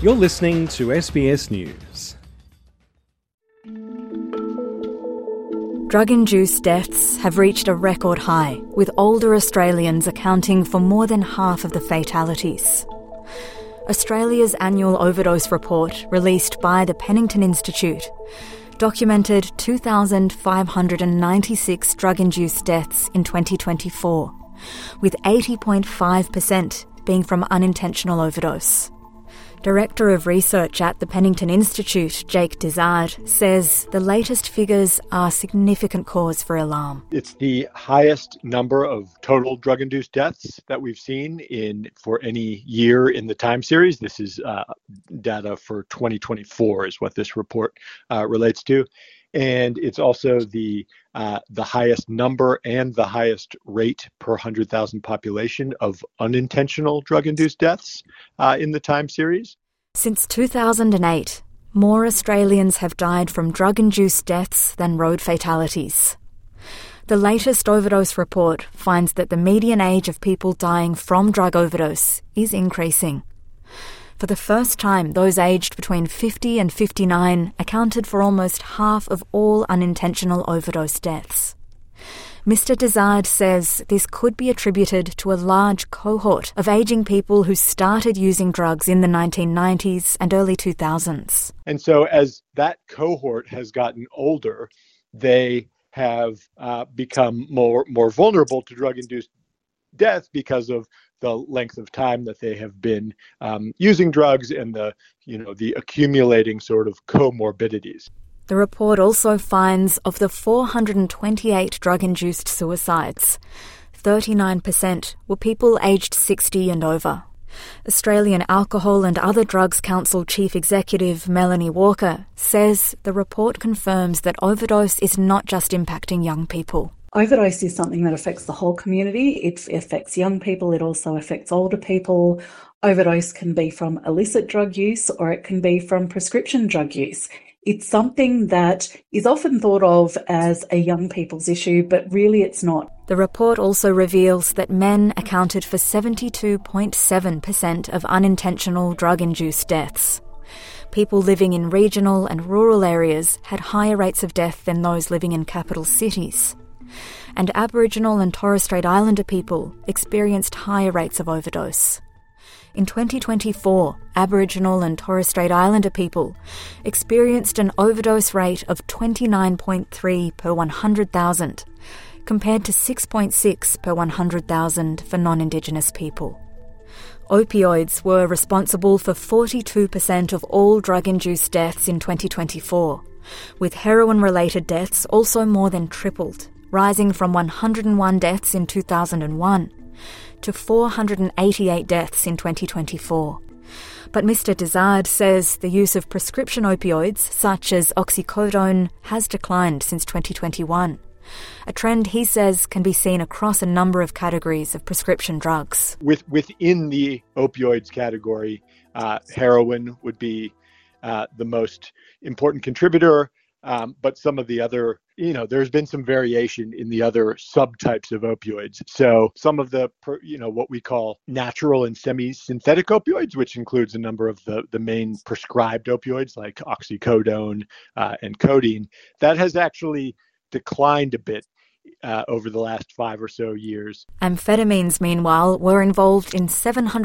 You're listening to SBS News. Drug-induced deaths have reached a record high, with older Australians accounting for more than half of the fatalities. Australia's annual overdose report, released by the Pennington Institute, documented 2,596 drug-induced deaths in 2024, with 80.5% being from unintentional overdose. Director of Research at the Pennington Institute, Jake Dizard, says the latest figures are significant cause for alarm. It's the highest number of total drug-induced deaths that we've seen for any year in the time series. This is data for 2024 is what this report relates to. And it's also the highest number and the highest rate per 100,000 population of unintentional drug-induced deaths in the time series. Since 2008, more Australians have died from drug-induced deaths than road fatalities. The latest overdose report finds that the median age of people dying from drug overdose is increasing. For the first time, those aged between 50 and 59 accounted for almost half of all unintentional overdose deaths. Mr. Dizard says this could be attributed to a large cohort of ageing people who started using drugs in the 1990s and early 2000s. And so as that cohort has gotten older, they have become more vulnerable to drug-induced death because of the length of time that they have been using drugs and the accumulating sort of comorbidities. The report also finds of the 428 drug-induced suicides, 39% were people aged 60 and over. Australian Alcohol and Other Drugs Council Chief Executive Melanie Walker says the report confirms that overdose is not just impacting young people. Overdose is something that affects the whole community. It affects young people. It also affects older people. Overdose can be from illicit drug use or it can be from prescription drug use. It's something that is often thought of as a young people's issue, but really it's not. The report also reveals that men accounted for 72.7% of unintentional drug-induced deaths. People living in regional and rural areas had higher rates of death than those living in capital cities. And Aboriginal and Torres Strait Islander people experienced higher rates of overdose. In 2024, Aboriginal and Torres Strait Islander people experienced an overdose rate of 29.3 per 100,000, compared to 6.6 per 100,000 for non-Indigenous people. Opioids were responsible for 42% of all drug-induced deaths in 2024, with heroin-related deaths also more than tripled, rising from 101 deaths in 2001 to 488 deaths in 2024. But Mr. Dizard says the use of prescription opioids, such as oxycodone, has declined since 2021, a trend he says can be seen across a number of categories of prescription drugs. Within the opioids category, heroin would be the most important contributor, but some of the other, there's been some variation in the other subtypes of opioids. So some of the, what we call natural and semi-synthetic opioids, which includes a number of the main prescribed opioids like oxycodone and codeine, that has actually declined a bit over the last 5 or so years. Amphetamines, meanwhile, were involved in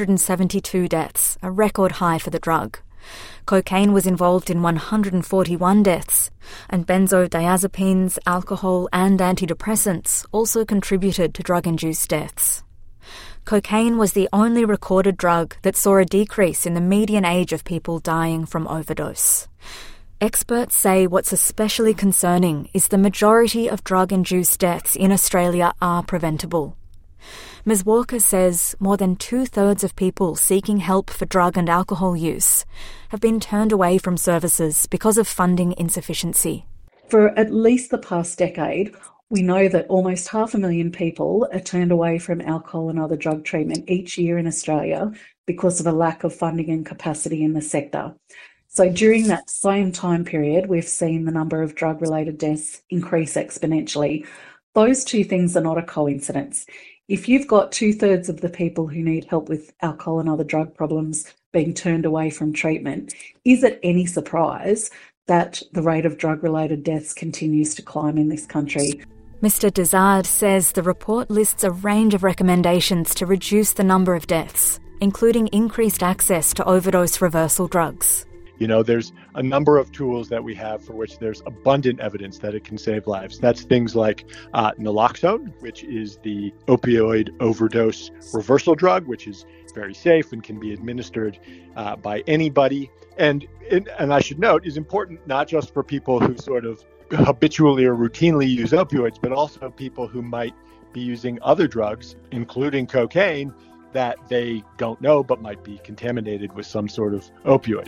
772 deaths, a record high for the drug. Cocaine was involved in 141 deaths, and benzodiazepines, alcohol and antidepressants also contributed to drug-induced deaths. Cocaine was the only recorded drug that saw a decrease in the median age of people dying from overdose. Experts say what's especially concerning is the majority of drug-induced deaths in Australia are preventable. Ms. Walker says more than 2/3 of people seeking help for drug and alcohol use have been turned away from services because of funding insufficiency. For at least the past decade, we know that almost 500,000 people are turned away from alcohol and other drug treatment each year in Australia because of a lack of funding and capacity in the sector. So during that same time period, we've seen the number of drug-related deaths increase exponentially. Those two things are not a coincidence. If you've got 2/3 of the people who need help with alcohol and other drug problems being turned away from treatment, is it any surprise that the rate of drug-related deaths continues to climb in this country? Mr. Dezard says the report lists a range of recommendations to reduce the number of deaths, including increased access to overdose reversal drugs. There's a number of tools that we have for which there's abundant evidence that it can save lives. That's things like naloxone, which is the opioid overdose reversal drug, which is very safe and can be administered by anybody. And I should note, is important not just for people who sort of habitually or routinely use opioids, but also people who might be using other drugs, including cocaine, that they don't know but might be contaminated with some sort of opioid.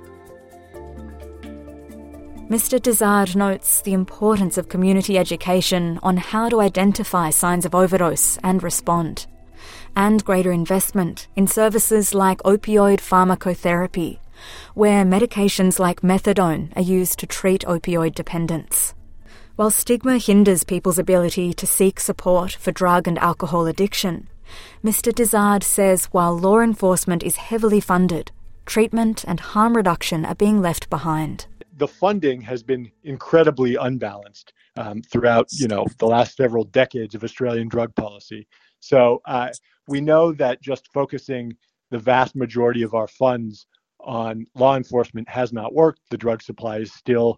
Mr. Dezard notes the importance of community education on how to identify signs of overdose and respond, and greater investment in services like opioid pharmacotherapy, where medications like methadone are used to treat opioid dependence. While stigma hinders people's ability to seek support for drug and alcohol addiction, Mr. Dezard says while law enforcement is heavily funded, treatment and harm reduction are being left behind. The funding has been incredibly unbalanced throughout, the last several decades of Australian drug policy. So we know that just focusing the vast majority of our funds on law enforcement has not worked. The drug supply is still,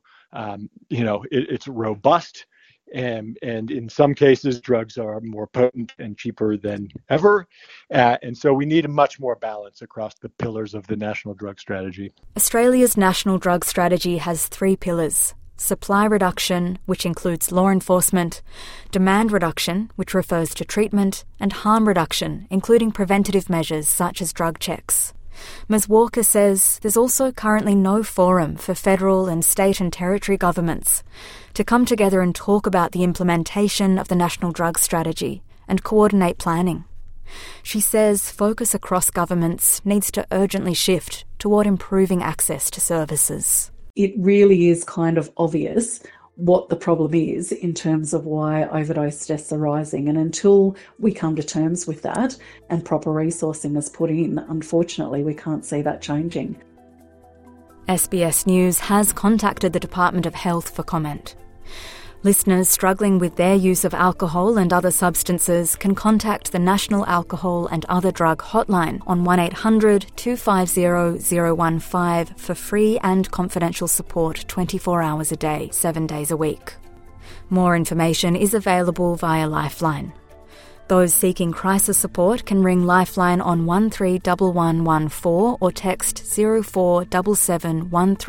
it's robust. And in some cases, drugs are more potent and cheaper than ever. And so we need a much more balance across the pillars of the National Drug Strategy. Australia's National Drug Strategy has 3 pillars: supply reduction, which includes law enforcement, demand reduction, which refers to treatment, and harm reduction, including preventative measures such as drug checks. Ms. Walker says there's also currently no forum for federal and state and territory governments to come together and talk about the implementation of the National Drug Strategy and coordinate planning. She says focus across governments needs to urgently shift toward improving access to services. It really is kind of obvious what the problem is in terms of why overdose deaths are rising. And until we come to terms with that and proper resourcing is put in, unfortunately, we can't see that changing. SBS News has contacted the Department of Health for comment. Listeners struggling with their use of alcohol and other substances can contact the National Alcohol and Other Drug Hotline on 1800 250 015 for free and confidential support 24 hours a day, 7 days a week. More information is available via Lifeline. Those seeking crisis support can ring Lifeline on 131114 or text 0477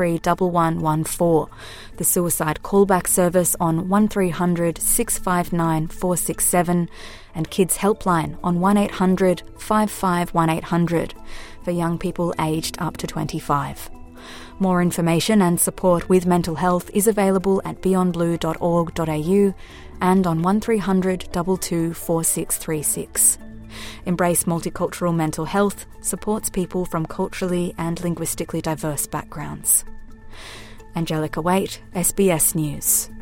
131114, the suicide callback service on 1300 659 467, and Kids Helpline on 1800 55 1800 for young people aged up to 25. More information and support with mental health is available at beyondblue.org.au and on 1300 22 4636. Embrace Multicultural Mental Health supports people from culturally and linguistically diverse backgrounds. Angelica Waite, SBS News.